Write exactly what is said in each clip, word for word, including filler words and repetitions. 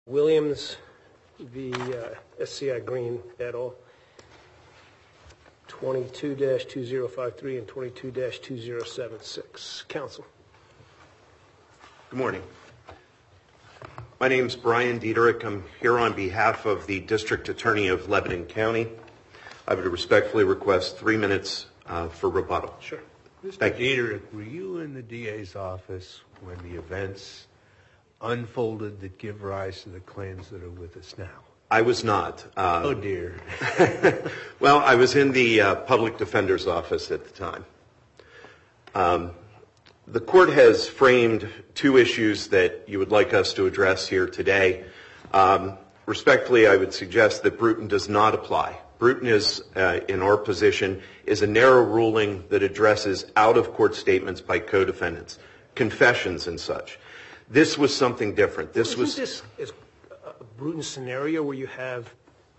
Williams v. uh, S C I Green et al. twenty-two dash two zero five three and twenty-two dash two zero seven six. Counsel. Good morning. My name is Brian Dieterich. I'm here on behalf of the District Attorney of Lebanon County. I would respectfully request three minutes uh, for rebuttal. Sure. Mister Dieterich, were you in the D A's office when the events unfolded that give rise to the claims that are with us now? I was not. Uh, oh, dear. Well, I was in the uh, public defender's office at the time. Um, the court has framed two issues that you would like us to address here today. Um, respectfully, I would suggest that Bruton does not apply. Bruton is, uh, in our position, is a narrow ruling that addresses out-of-court statements by co-defendants, confessions and such. This was something different. This Isn't was this is a Bruton scenario where you have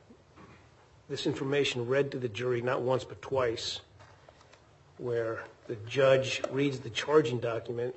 this information read to the jury not once but twice, where the judge reads the charging document,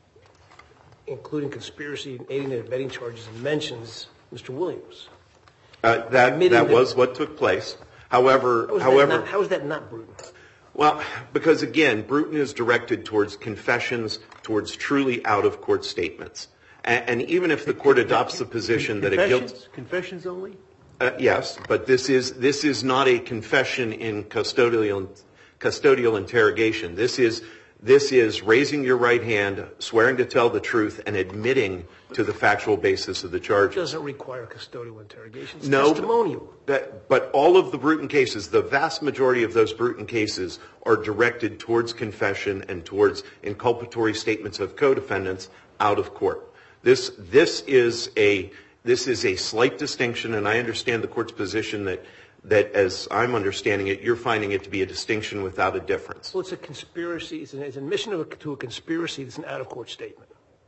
including conspiracy and aiding and abetting charges, and mentions Mister Williams. Uh, that that was what took place. However, how is however, that not, how is that not Bruton? Well, because again, Bruton is directed towards confessions, towards truly out-of-court statements, and, and even if the court adopts the position that a guilt confessions only, uh, yes, but this is this is not a confession in custodial custodial interrogation. This is this is raising your right hand, swearing to tell the truth, and admitting to the factual basis of the charge. It doesn't require custodial interrogation. It's no, testimonial. But, but all of the Bruton cases, the vast majority of those Bruton cases are directed towards confession and towards inculpatory statements of co-defendants out of court. This this is a this is a slight distinction, and I understand the court's position that that, as I'm understanding it, you're finding it to be a distinction without a difference. Well, it's a conspiracy. It's an, it's an admission of a, to a conspiracy. It's an out-of-court statement.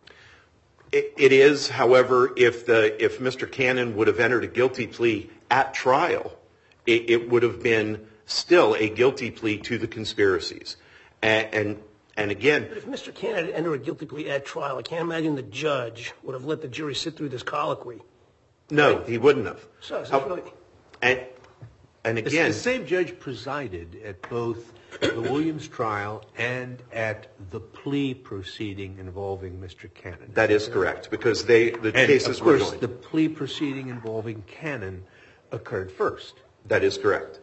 It, it is, however, if the if Mister Cannon would have entered a guilty plea at trial, it, it would have been still a guilty plea to the conspiracies. And and, and again, but if Mister Cannon had entered a guilty plea at trial, I can't imagine the judge would have let the jury sit through this colloquy. No, right? he wouldn't have. So, so How, really, and and again, the same judge presided at both the Williams trial and at the plea proceeding involving Mister Cannon. That is correct, because they the and cases of course, were joined. The plea proceeding involving Cannon occurred first. That is correct.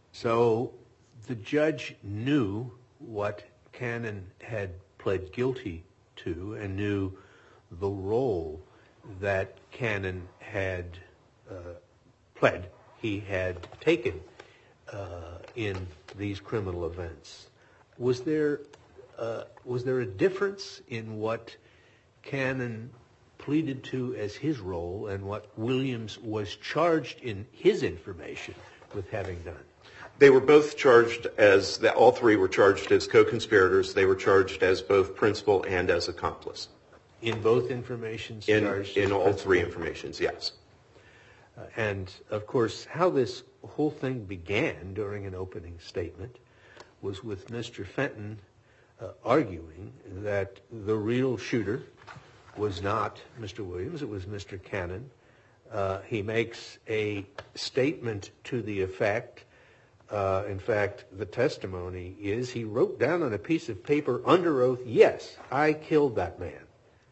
So the judge knew what Cannon had pled guilty to and knew the role that Cannon had uh, pled, he had taken uh, in these criminal events. Was there uh, was there a difference in what Cannon pleaded to as his role and what Williams was charged in his information with having done? They were both charged as, the, all three were charged as co-conspirators. They were charged as both principal and as accomplice. In both informations? In, charged in as all principal? three informations, yes. Uh, and, of course, how this whole thing began during an opening statement was with Mister Fenton uh, arguing that the real shooter was not Mister Williams, it was Mister Cannon. Uh, he makes a statement to the effect, uh, in fact, the testimony is he wrote down on a piece of paper under oath, yes, I killed that man.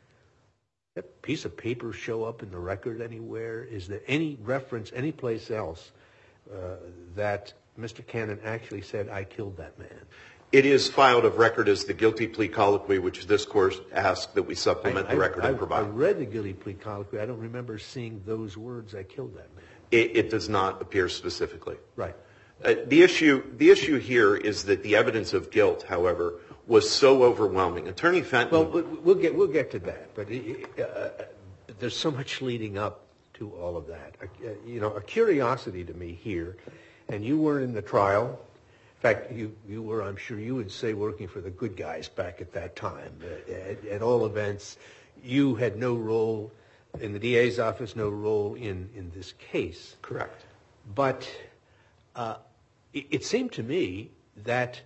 That piece of paper show up in the record anywhere? Is there any reference anyplace else uh, that Mister Cannon actually said, I killed that man? It is filed of record as the guilty plea colloquy, which this court asked that we supplement I, the record I, and provide. I read the guilty plea colloquy. I don't remember seeing those words, I killed that man. It, it does not appear specifically. Right. Uh, the issue, the issue here is that the evidence of guilt, however, was so overwhelming. Attorney Fenton. Well, we'll get we'll get to that, but uh, there's so much leading up to all of that. Uh, you know, a curiosity to me here, and you weren't in the trial. In fact, you, you were, I'm sure you would say, working for the good guys back at that time. Uh, at, at all events, you had no role in the D A's office, no role in, in this case. Correct. But uh, it, it seemed to me that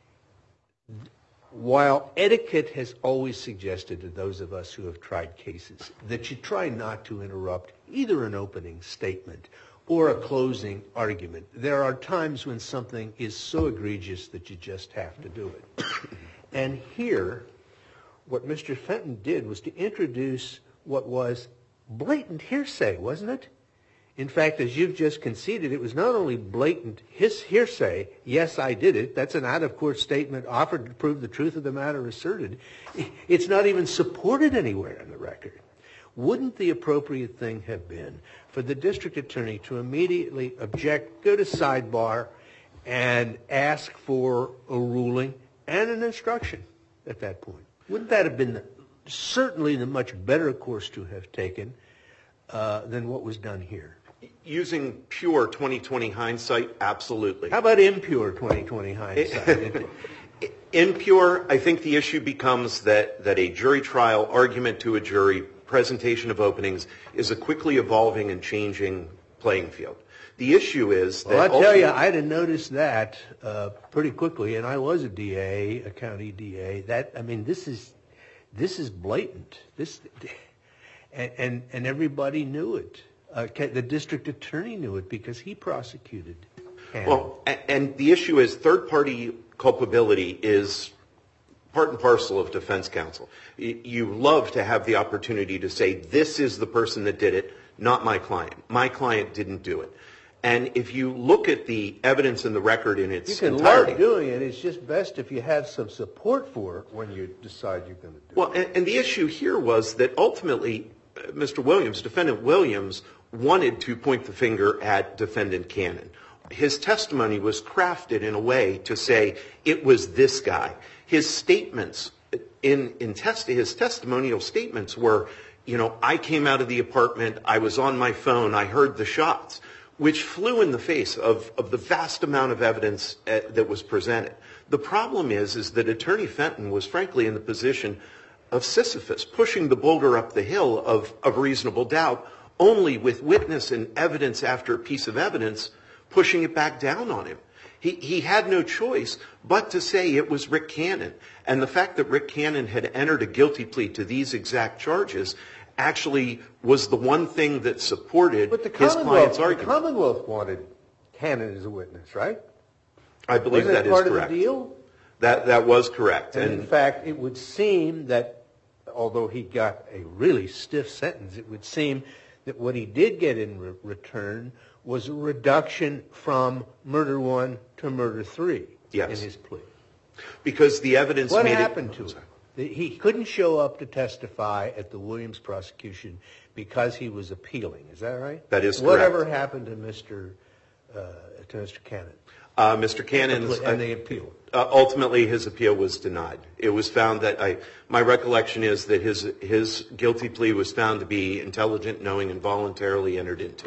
while etiquette has always suggested to those of us who have tried cases that you try not to interrupt either an opening statement or a closing argument. There are times when something is so egregious that you just have to do it. And here, what Mister Fenton did was to introduce what was blatant hearsay, wasn't it? In fact, as you've just conceded, it was not only blatant his hearsay, yes, I did it, that's an out-of-court statement offered to prove the truth of the matter asserted. It's not even supported anywhere in the record. Wouldn't the appropriate thing have been for the district attorney to immediately object, go to sidebar, and ask for a ruling and an instruction at that point? Wouldn't that have been certainly the much better course to have taken uh, than what was done here? Using pure twenty twenty hindsight, absolutely. How about impure twenty twenty hindsight? Impure, I think the issue becomes that, that a jury trial, argument to a jury, presentation of openings is a quickly evolving and changing playing field. The issue is that... Well, I tell you, I'd have noticed that uh, pretty quickly, and I was a D A, a county D A. That, I mean, this is this is blatant. This, and and, and everybody knew it. Uh, the district attorney knew it because he prosecuted Cannon. Well, and, and the issue is third-party culpability is part and parcel of defense counsel. You love to have the opportunity to say, this is the person that did it, not my client. My client didn't do it. And if you look at the evidence in the record in its entirety... You can love doing it. It's just best if you have some support for it when you decide you're going to do well, it. Well, and, and the issue here was that ultimately, uh, Mister Williams, Defendant Williams, wanted to point the finger at Defendant Cannon. His testimony was crafted in a way to say it was this guy. His statements, in, in test, his testimonial statements were, you know, I came out of the apartment, I was on my phone, I heard the shots, which flew in the face of, of the vast amount of evidence uh, that was presented. The problem is, is that Attorney Fenton was frankly in the position of Sisyphus, pushing the boulder up the hill of, of reasonable doubt, only with witness and evidence after piece of evidence pushing it back down on him. He, he had no choice but to say it was Rick Cannon. And the fact that Rick Cannon had entered a guilty plea to these exact charges actually was the one thing that supported but the his client's argument. The Commonwealth wanted Cannon as a witness, right? I believe Wasn't that is part correct. Of the deal? That, that was correct. And, and in fact, it would seem that, although he got a really stiff sentence, it would seem that what he did get in re- return was a reduction from murder one to murder three yes. in his plea. Because the evidence what made happened it, to him? He couldn't show up to testify at the Williams prosecution because he was appealing. Is that right? That is correct. Whatever happened to Mister Uh, to Mister Cannon? Uh, Mister Cannon's and the appeal. Uh, ultimately, his appeal was denied. It was found that I, my recollection is that his his guilty plea was found to be intelligent, knowing, and voluntarily entered into.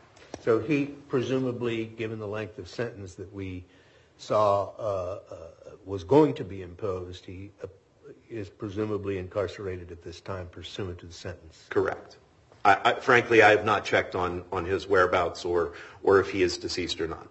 So he presumably, given the length of sentence that we saw uh, uh, was going to be imposed, he uh, is presumably incarcerated at this time pursuant to the sentence. Correct. I, I, frankly, I have not checked on, on his whereabouts or or if he is deceased or not.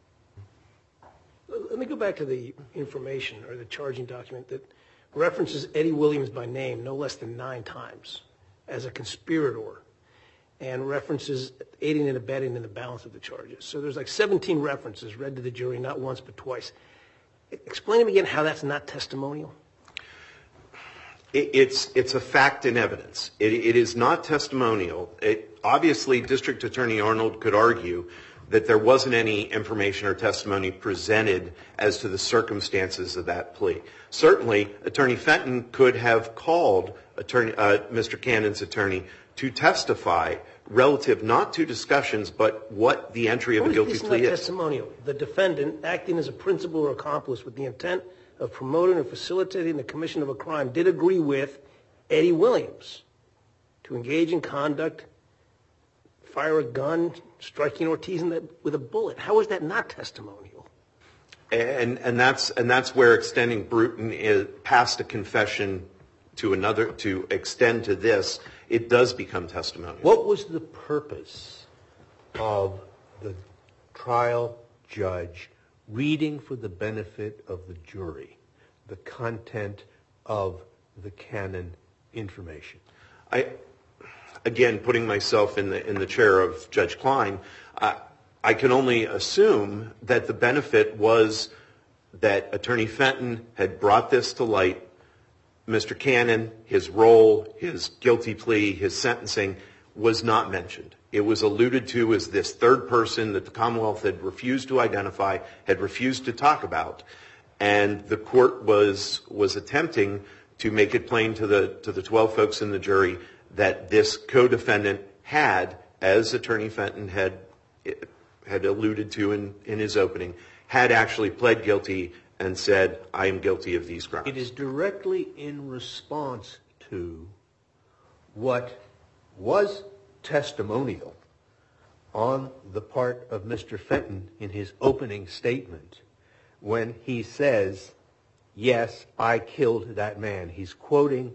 Let me go back to the information or the charging document that references Eddie Williams by name no less than nine times as a conspirator and references aiding and abetting in the balance of the charges. So there's like seventeen references read to the jury, not once but twice. Explain to me again how that's not testimonial. It, it's it's a fact and evidence. It, it is not testimonial. It, obviously, District Attorney Arnold could argue that there wasn't any information or testimony presented as to the circumstances of that plea. Certainly, Attorney Fenton could have called attorney, uh, Mister Cannon's attorney to testify relative not to discussions, but what the entry of a guilty plea is. It's not testimonial. The defendant, acting as a principal or accomplice with the intent of promoting or facilitating the commission of a crime, did agree with Eddie Williams to engage in conduct, fire a gun, striking Ortiz in the, with a bullet. How is that not testimonial? And and that's and that's where extending Bruton is past a confession to another to extend to this, it does become testimonial. What was the purpose of the trial judge reading for the benefit of the jury the content of the Cannon information? I again, putting myself in the in the chair of Judge Klein, uh, I can only assume that the benefit was that Attorney Fenton had brought this to light. Mister Cannon, his role, his guilty plea, his sentencing was not mentioned. It was alluded to as this third person that the Commonwealth had refused to identify, had refused to talk about, and the court was was attempting to make it plain to the to the twelve folks in the jury that this co-defendant had, as Attorney Fenton had had alluded to in, in his opening, had actually pled guilty and said, I am guilty of these crimes. It is directly in response to what was testimonial on the part of Mister Fenton in his opening statement when he says, yes, I killed that man. He's quoting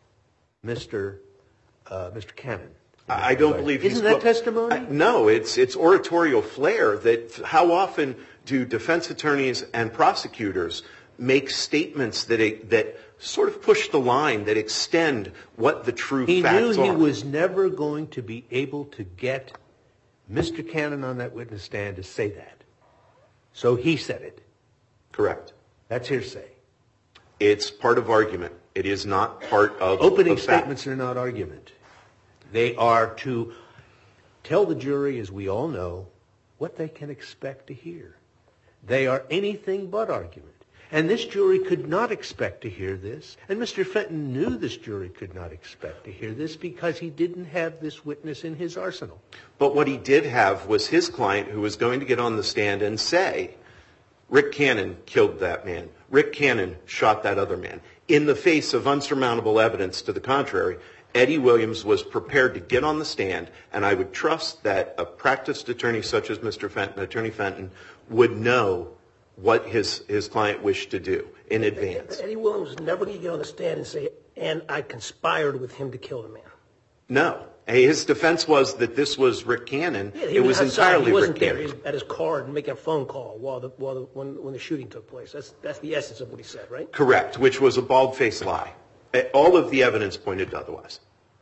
Mister Uh, Mister Cannon. I don't believe he's... Isn't that testimony? I, no, it's it's oratorial flair. That how often do defense attorneys and prosecutors make statements that it, that sort of push the line, that extend what the true he facts are? He knew he was never going to be able to get Mister Cannon on that witness stand to say that. So he said it. Correct. That's hearsay. It's part of argument. It is not part of Opening of fact. statements are not argument. They are to tell the jury, as we all know, what they can expect to hear. They are anything but argument. And this jury could not expect to hear this. And Mister Fenton knew this jury could not expect to hear this because he didn't have this witness in his arsenal. But what he did have was his client who was going to get on the stand and say, Rick Cannon killed that man. Rick Cannon shot that other man. In the face of unsurmountable evidence to the contrary, Eddie Williams was prepared to get on the stand, and I would trust that a practiced attorney such as Mister Fenton, Attorney Fenton, would know what his, his client wished to do in advance. Eddie Williams was never going to get on the stand and say, and I conspired with him to kill the man. No. His defense was that this was Rick Cannon. Yeah, he it was, was outside. entirely he wasn't Rick there. Cannon. He was at his car and making a phone call while the, while the, when, when the shooting took place. That's, that's the essence of what he said, right? Correct, which was a bald-faced lie. All of the evidence pointed to otherwise.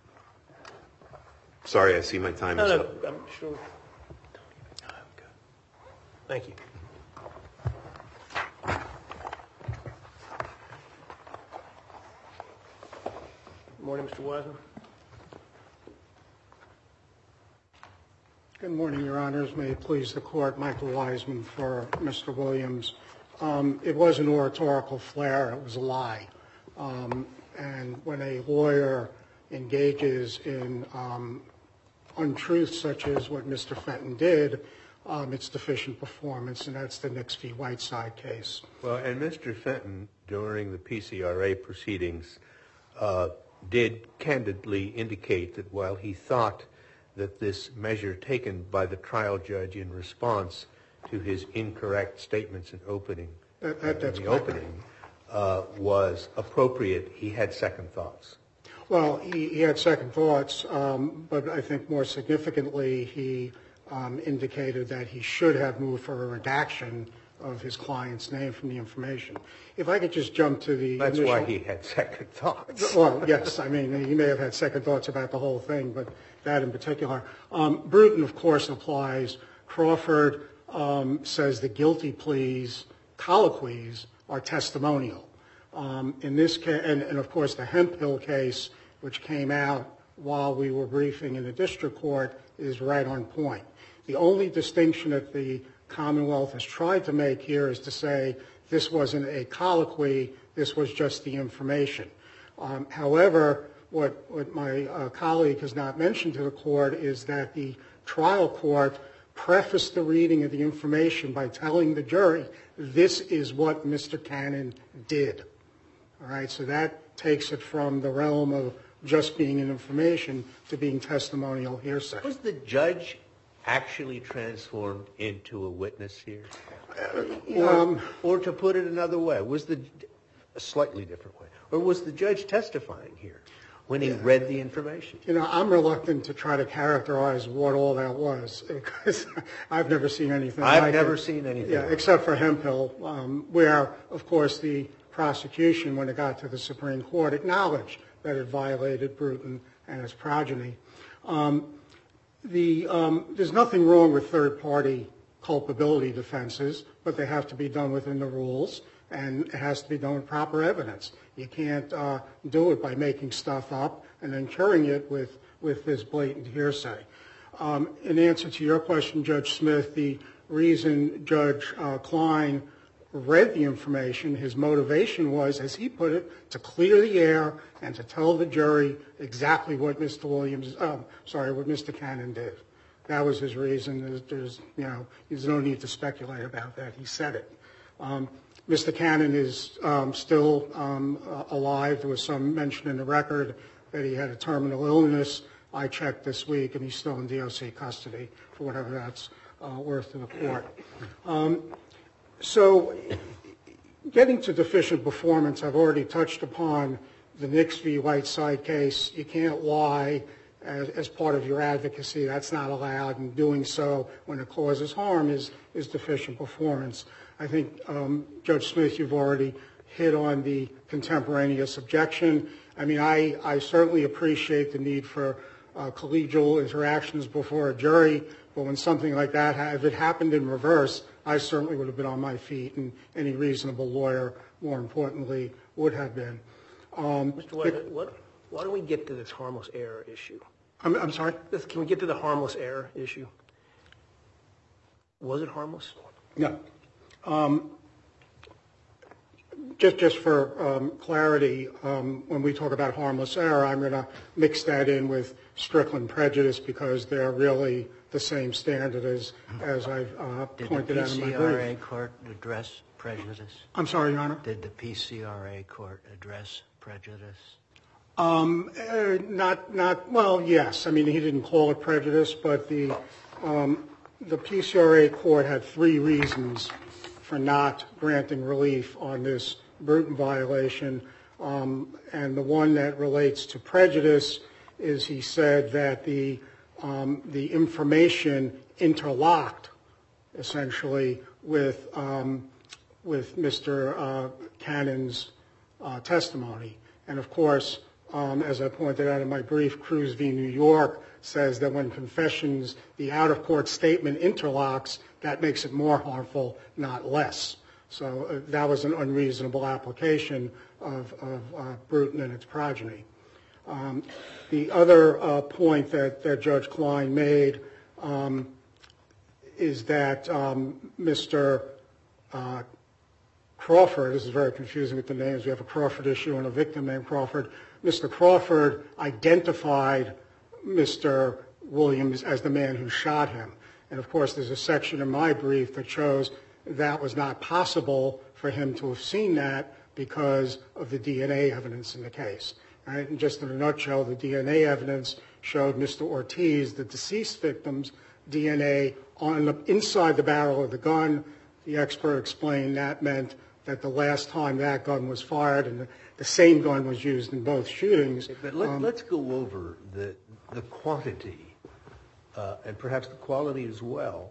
Sorry, I see my time is No, up. no, I'm sure. Thank you. Good morning, Mister Wiseman. Good morning, Your Honors. May it please the Court, Michael Wiseman for Mister Williams. Um, it was an oratorical flair. It was a lie. Um, and when a lawyer engages in um, untruths such as what Mister Fenton did, um, it's deficient performance, and that's the Nix v. Whiteside case. Well, and Mister Fenton, during the P C R A proceedings, uh, did candidly indicate that while he thought that this measure taken by the trial judge in response to his incorrect statements in opening, That, that, that's the correct. opening uh, was appropriate, he had second thoughts. Well, he, he had second thoughts, um, but I think more significantly, he um, indicated that he should have moved for a redaction of his client's name from the information. If I could just jump to the That's initial, why he had second thoughts. Well, yes, I mean, he may have had second thoughts about the whole thing, but that in particular. Um, Bruton, of course, applies. Crawford um, says the guilty pleas, colloquies, are testimonial. Um, in this case, and, and of course, the Hemphill case, which came out while we were briefing in the district court, is right on point. The only distinction that the Commonwealth has tried to make here is to say this wasn't a colloquy, this was just the information. Um, however, what, what my uh, colleague has not mentioned to the court is that the trial court prefaced the reading of the information by telling the jury, this is what Mister Cannon did. All right, so that takes it from the realm of just being an information to being testimonial hearsay. Was the judge actually transformed into a witness here? Or, Um, or to put it another way, was the, a slightly different way, or was the judge testifying here when he read the information? You know, I'm reluctant to try to characterize what all that was because I've never seen anything I've like never it. seen anything Yeah, like except for Hemphill, um, where, of course, the prosecution, when it got to the Supreme Court, acknowledged that it violated Bruton and his progeny. Um, the, um, there's nothing wrong with third-party culpability defenses, but they have to be done within the rules, and it has to be done with proper evidence. You can't uh, do it by making stuff up and then curing it with, with this blatant hearsay. Um, in answer to your question, Judge Smith, the reason Judge uh, Klein read the information, his motivation was, as he put it, to clear the air and to tell the jury exactly what Mister Williams, um, sorry, what Mister Cannon did. That was his reason. There's, there's, you know, there's no need to speculate about that. He said it. Um, Mister Cannon is um, still um, uh, alive. There was some mention in the record that he had a terminal illness. I checked this week, and he's still in D O C custody for whatever that's uh, worth to the court. Um, so getting to deficient performance, I've already touched upon the Nix v. Whiteside case. You can't lie as, as part of your advocacy. That's not allowed, and doing so when it causes harm is, is deficient performance. I think, um, Judge Smith, you've already hit on the contemporaneous objection. I mean, I, I certainly appreciate the need for uh, collegial interactions before a jury, but when something like that, if it happened in reverse, I certainly would have been on my feet, and any reasonable lawyer, more importantly, would have been. Um, Mister White, what, why don't we get to this harmless error issue? I'm, I'm sorry? Can we get to the harmless error issue? Was it harmless? No. Um, just, just for um, clarity, um, when we talk about harmless error, I'm going to mix that in with Strickland prejudice because they're really the same standard as, as I've uh, pointed out in my brief. Did the P C R A court address prejudice? I'm sorry, Your Honor? Did the P C R A court address prejudice? Um, uh, not, not, well, yes. I mean, he didn't call it prejudice, but the, um, the P C R A court had three reasons for not granting relief on this Bruton violation. Um, and the one that relates to prejudice is he said that the, um, the information interlocked essentially with, um, with Mister Uh, Cannon's uh, testimony. And of course, um, as I pointed out in my brief, Cruz v. New York says that when confessions, the out-of-court statement interlocks, that makes it more harmful, not less. So uh, that was an unreasonable application of, of uh, Bruton and its progeny. Um, the other uh, point that, that Judge Klein made um, is that um, Mister Uh, Crawford, this is very confusing with the names, we have a Crawford issue and a victim named Crawford. Mister Crawford identified Mister Williams as the man who shot him. And of course, there's a section in my brief that shows that was not possible for him to have seen that because of the D N A evidence in the case. Right? And just in a nutshell, the D N A evidence showed Mister Ortiz, the deceased victim's D N A on the inside the barrel of the gun. The expert explained that meant that the last time that gun was fired and the, the same gun was used in both shootings. But let, um, let's go over the, the quantity uh, and perhaps the quality as well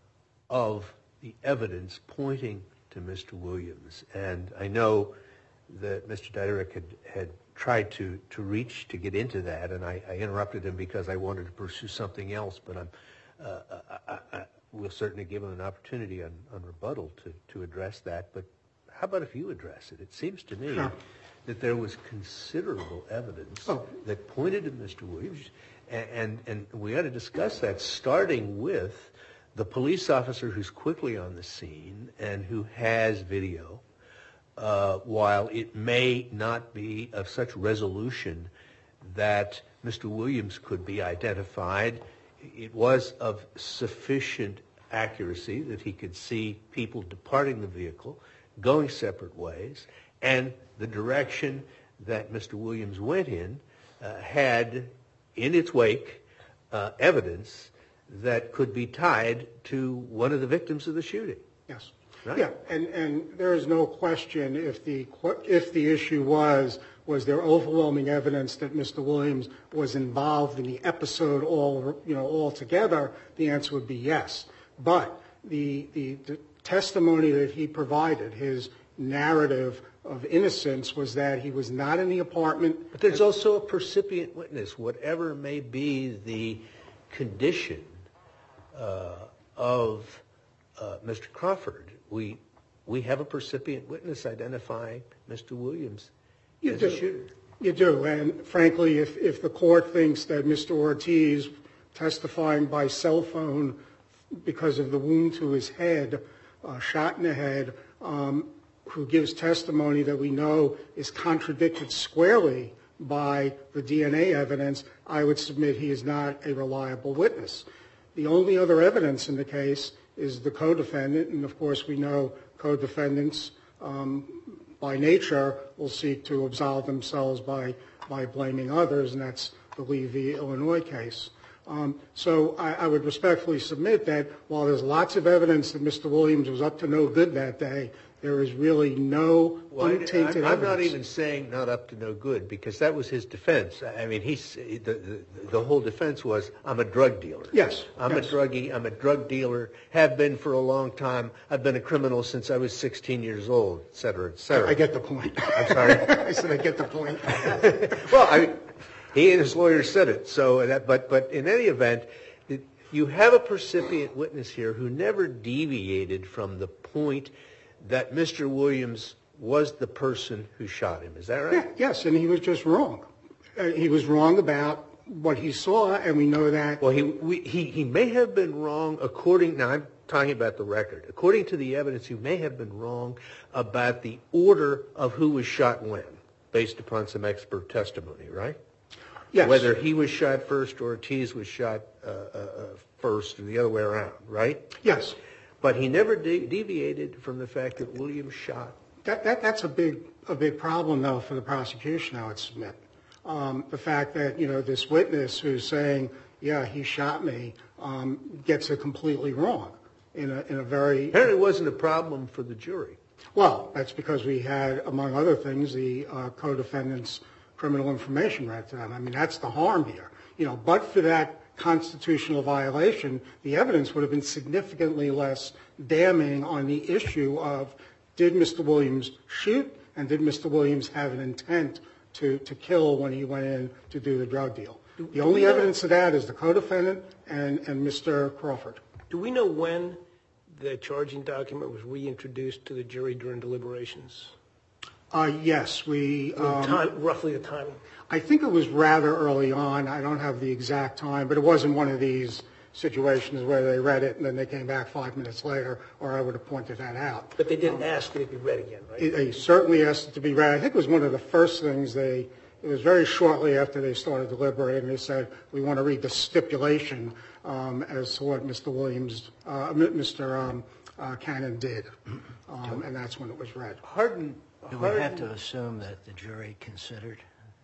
of the evidence pointing to Mister Williams. And I know that Mister Diderich had, had tried to, to reach to get into that, and I, I interrupted him because I wanted to pursue something else, but I'm, uh, I, I, we'll certainly give him an opportunity on, on rebuttal to, to address that. But how about if you address it? It seems to me Sure. that there was considerable evidence Oh. that pointed to Mister Williams, and, and, and we ought to discuss that, starting with the police officer who's quickly on the scene and who has video, uh, while it may not be of such resolution that Mister Williams could be identified, it was of sufficient accuracy that he could see people departing the vehicle, going separate ways, and the direction that Mister Williams went in uh, had in its wake uh, evidence that could be tied to one of the victims of the shooting. Yes. Right? Yeah, and, and there is no question if the if the issue was was there overwhelming evidence that Mister Williams was involved in the episode all you know altogether, the answer would be yes. But the the, the testimony that he provided, his narrative of innocence was that he was not in the apartment. But there's also a percipient witness, whatever may be the condition uh, of uh, Mister Crawford. We we have a percipient witness identifying Mister Williams You as do. a shooter. You do, and frankly, if, if the court thinks that Mister Ortiz testifying by cell phone because of the wound to his head, uh, shot in the head, um, who gives testimony that we know is contradicted squarely by the D N A evidence, I would submit he is not a reliable witness. The only other evidence in the case is the co-defendant, and of course we know co-defendants um, by nature will seek to absolve themselves by, by blaming others, and that's the Lee v. Illinois case. Um, so I, I would respectfully submit that while there's lots of evidence that Mister Williams was up to no good that day, there is really no Well, untainted I'm, I'm not evidence. even saying not up to no good, because that was his defense. I mean, he's the the, the whole defense was, I'm a drug dealer. Yes, I'm yes. a druggie. I'm a drug dealer. Have been for a long time. I've been a criminal since I was sixteen years old, et cetera, et cetera. I get the point. I'm sorry. I said I get the point. Well, I, he and his lawyer said it. So that, but but in any event, it, you have a percipient witness here who never deviated from the point that Mister Williams was the person who shot him. Is that right? Yeah, yes, and he was just wrong. Uh, he was wrong about what he saw, and we know that. Well, he we, he he may have been wrong according. Now I'm talking about the record. According to the evidence, he may have been wrong about the order of who was shot when, based upon some expert testimony, right? Yes. Whether he was shot first or Ortiz was shot uh, uh, first, or the other way around, right? Yes. But he never de- deviated from the fact that Williams shot. That, that that's a big a big problem though for the prosecution, I would submit. Um, the fact that, you know, this witness who's saying, yeah, he shot me, um, gets it completely wrong in a in a very Apparently, it wasn't a problem for the jury. well. That's because we had, among other things, the uh, co-defendant's criminal information read to them. I mean, that's the harm here. You know, but for that constitutional violation, the evidence would have been significantly less damning on the issue of did Mister Williams shoot and did Mister Williams have an intent to, to kill when he went in to do the drug deal. The only evidence of that is the co-defendant and, and Mister Crawford. Do we know when the charging document was reintroduced to the jury during deliberations? Uh, yes, we... I mean, Um, time, roughly the timing. I think it was rather early on. I don't have the exact time, but it wasn't one of these situations where they read it and then they came back five minutes later, or I would have pointed that out. But they didn't ask that it be read again, right? It- They certainly asked it to be read. I think it was one of the first things they, it was very shortly after they started deliberating, they said, we want to read the stipulation um, as to what Mister Williams, uh, Mister Um, uh, Cannon did. Um, and that's when it was read. Hardin. Do we have to assume that the jury considered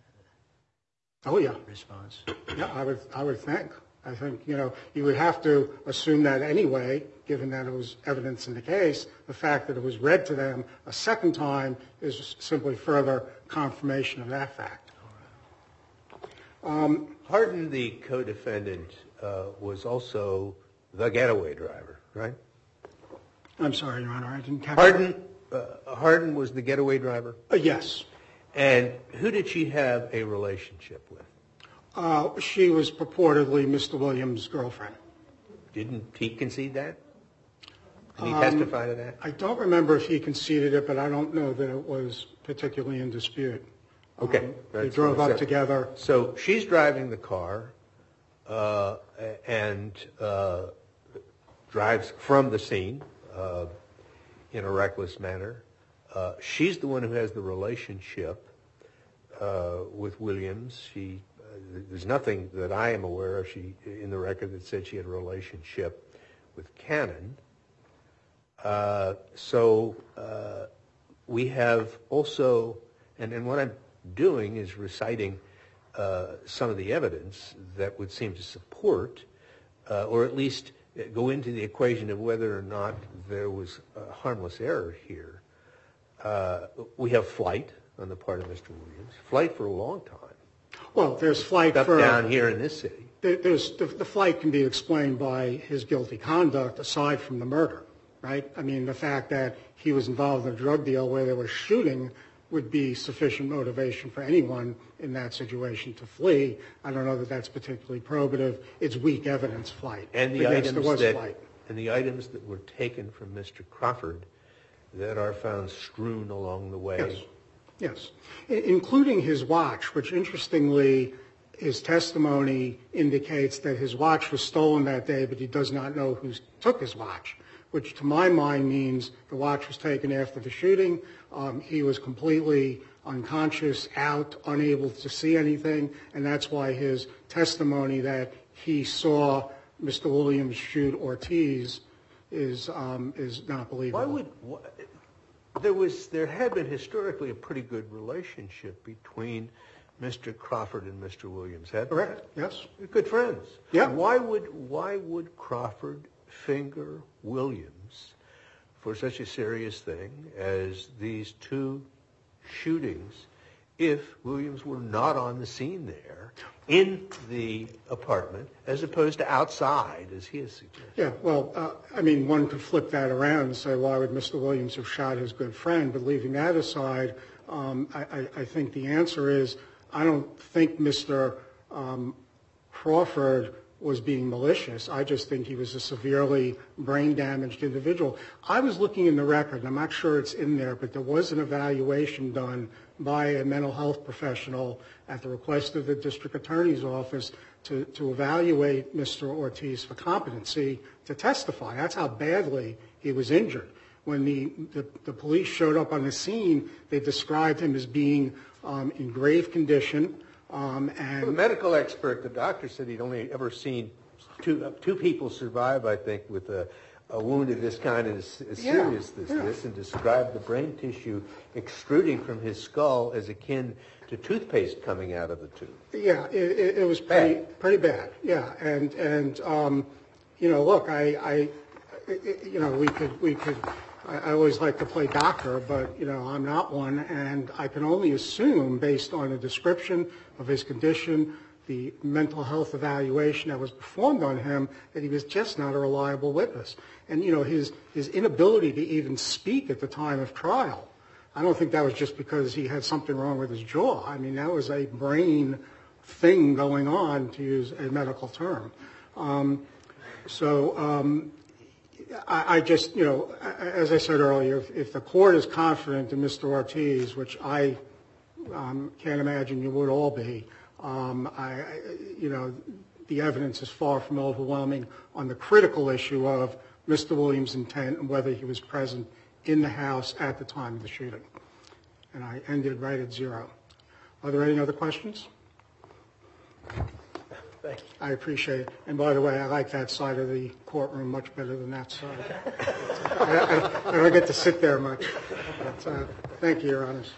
Oh, yeah. the response? Yeah, I would, I would think. I think, you know, you would have to assume that anyway, given that it was evidence in the case. The fact that it was read to them a second time is simply further confirmation of that fact. Um, Hardin, the co-defendant, uh, was also the getaway driver, right? I'm sorry, Your Honor, I didn't catch Hardin, uh, Hardin was the getaway driver? Uh, yes. And who did she have a relationship with? Uh, she was purportedly Mister Williams' girlfriend. Didn't he concede that? Did he Um, testify to that? I don't remember if he conceded it, but I don't know that it was particularly in dispute. Okay. Um, they That's drove what I up said. together. So she's driving the car uh, and uh, drives from the scene uh, in a reckless manner. Uh, she's the one who has the relationship uh, with Williams. She, uh, there's nothing that I am aware of she in the record that said she had a relationship with Cannon. Uh, so uh, we have also, and, and what I'm doing is reciting uh, some of the evidence that would seem to support, uh, or at least go into the equation of whether or not there was a harmless error here. Uh, we have flight on the part of Mister Williams. Flight for a long time. Well, there's flight Up for... down here in this city. There- There's, the, the flight can be explained by his guilty conduct aside from the murder. right? I mean, the fact that he was involved in a drug deal where there was shooting would be sufficient motivation for anyone in that situation to flee. I don't know that that's particularly probative. It's weak evidence flight. And the But yes, items there was that flight. and the items that were taken from Mister Crawford that are found strewn along the way. Yes, yes, I- including his watch, which interestingly, his testimony indicates that his watch was stolen that day, but he does not know who took his watch, which to my mind means the watch was taken after the shooting. Um, he was completely unconscious, out, unable to see anything, and that's why his testimony that he saw Mister Williams shoot Ortiz is um, is not believable. Why would why, there was there had been historically a pretty good relationship between Mister Crawford and Mister Williams, had there? Correct? Yes. They're good friends. Yeah. Why would why would Crawford finger Williams for such a serious thing as these two shootings if Williams were not on the scene there in the apartment as opposed to outside, as he has suggested? Yeah, well, uh, I mean, one could flip that around and say, why would Mister Williams have shot his good friend? But leaving that aside, um, I, I, I think the answer is I don't think Mister Um, Crawford was being malicious. I just think he was a severely brain-damaged individual. I was looking in the record, and I'm not sure it's in there, but there was an evaluation done by a mental health professional at the request of the district attorney's office to, to evaluate Mister Ortiz for competency to testify. That's how badly he was injured. When the, the, the police showed up on the scene, they described him as being um, in grave condition. Um, and Well, the medical expert, the doctor, said he'd only ever seen two uh, two people survive, I think, with a, a wound of this kind as, as Yeah, serious as yeah. this, and described the brain tissue extruding from his skull as akin to toothpaste coming out of the tooth. Yeah, it, it, it was pretty Bad. pretty bad. Yeah, and and um, you know, look, I, I, you know, we could we could. I, I always like to play doctor, but you know, I'm not one, and I can only assume, based on the description of his condition, the mental health evaluation that was performed on him, that he was just not a reliable witness. And you know, his his inability to even speak at the time of trial, I don't think that was just because he had something wrong with his jaw. I mean, that was a brain thing going on, to use a medical term. Um, so um, I, I just, you know, as I said earlier, if, if the court is confident in Mister Ortiz, which I um, can't imagine you would all be, um, I, I, you know, the evidence is far from overwhelming on the critical issue of Mister Williams' intent and whether he was present in the house at the time of the shooting. And I ended right at zero. Are there any other questions? Thank you. I appreciate it. And by the way, I like that side of the courtroom much better than that side. I, I, I don't get to sit there much. But, uh, thank you, Your Honors.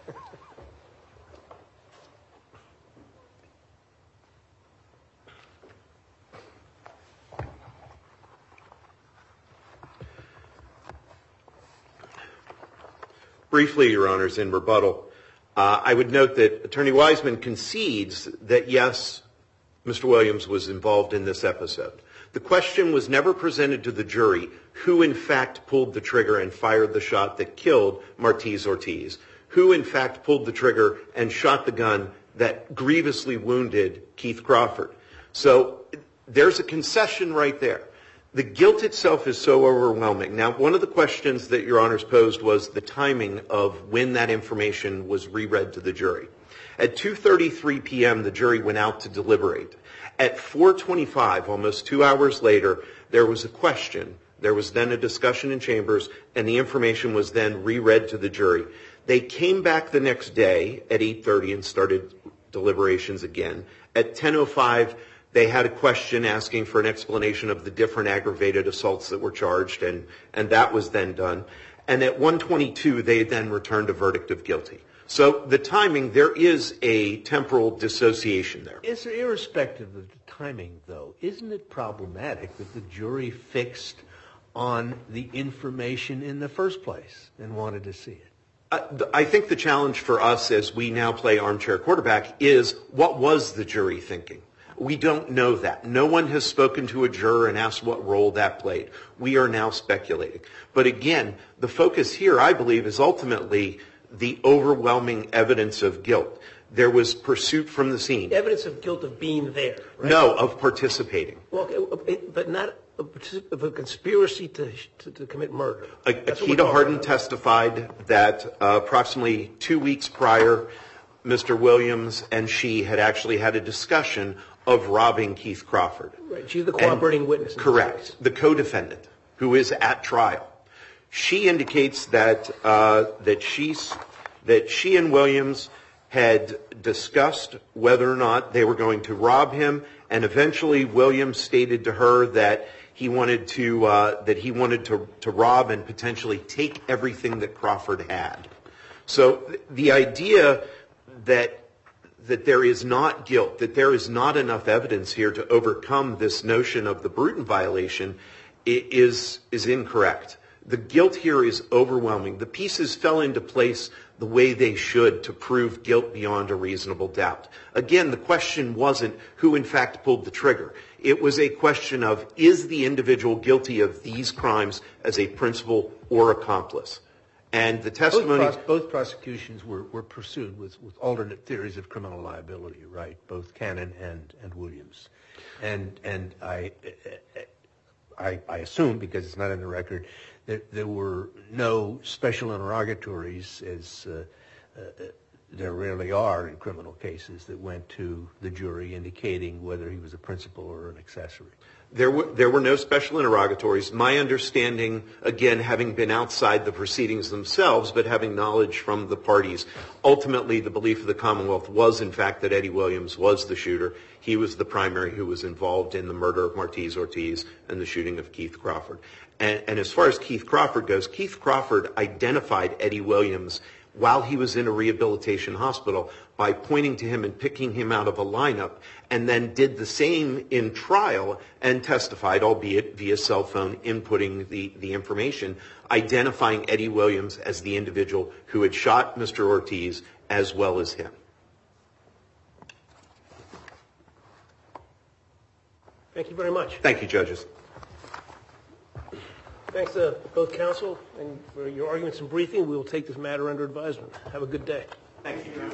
Briefly, Your Honors, in rebuttal, uh, I would note that Attorney Wiseman concedes that, yes, Mister Williams was involved in this episode. The question was never presented to the jury who, in fact, pulled the trigger and fired the shot that killed Martiz Ortiz, who, in fact, pulled the trigger and shot the gun that grievously wounded Keith Crawford. So there's a concession right there. The guilt itself is so overwhelming. Now, one of the questions that Your Honors posed was the timing of when that information was reread to the jury. At two thirty-three p.m., the jury went out to deliberate. At four twenty-five, almost two hours later, there was a question. There was then a discussion in chambers, and the information was then reread to the jury. They came back the next day at eight thirty and started deliberations again. At ten oh five, they had a question asking for an explanation of the different aggravated assaults that were charged, and, and that was then done. And at one twenty-two, they then returned a verdict of guilty. So the timing, there is a temporal dissociation there. Is there, irrespective of the timing, though, isn't it problematic that the jury fixed on the information in the first place and wanted to see it? Uh, th- I think the challenge for us as we now play armchair quarterback is, what was the jury thinking? We don't know that. No one has spoken to a juror and asked what role that played. We are now speculating. But again, the focus here, I believe, is ultimately the overwhelming evidence of guilt. There was pursuit from the scene. Evidence of guilt of being there, right? No, of participating. Well, it, but not a, of a conspiracy to, to, to commit murder. That's what we're Akita talking Hardin about. testified that uh, approximately two weeks prior, Mister Williams and she had actually had a discussion of robbing Keith Crawford. Right. She's the cooperating And- witness. in this Correct. case. The co-defendant, who is at trial. She indicates that uh, that she's that she and Williams had discussed whether or not they were going to rob him, and eventually Williams stated to her that he wanted to uh, that he wanted to to rob and potentially take everything that Crawford had. So th- the idea that that there is not guilt, that there is not enough evidence here to overcome this notion of the Bruton violation i- is is incorrect. The guilt here is overwhelming. The pieces fell into place the way they should to prove guilt beyond a reasonable doubt. Again, the question wasn't who in fact pulled the trigger. It was a question of, is the individual guilty of these crimes as a principal or accomplice? And the testimony... Both, pros- both prosecutions were, were pursued with, with alternate theories of criminal liability, right? Both Cannon and, and Williams. And and I, I I assume, because it's not in the record, that there were no special interrogatories, as uh, uh, there rarely are in criminal cases, that went to the jury indicating whether he was a principal or an accessory. There were, there were no special interrogatories. My understanding, again, having been outside the proceedings themselves, but having knowledge from the parties, ultimately the belief of the Commonwealth was, in fact, that Eddie Williams was the shooter. He was the primary who was involved in the murder of Martiz Ortiz and the shooting of Keith Crawford. And, and as far as Keith Crawford goes, Keith Crawford identified Eddie Williams while he was in a rehabilitation hospital by pointing to him and picking him out of a lineup, and then did the same in trial and testified, albeit via cell phone, inputting the, the information, identifying Eddie Williams as the individual who had shot Mister Ortiz as well as him. Thank you very much. Thank you, judges. Thanks to both counsel and for your arguments and briefing. We will take this matter under advisement. Have a good day. Thank you.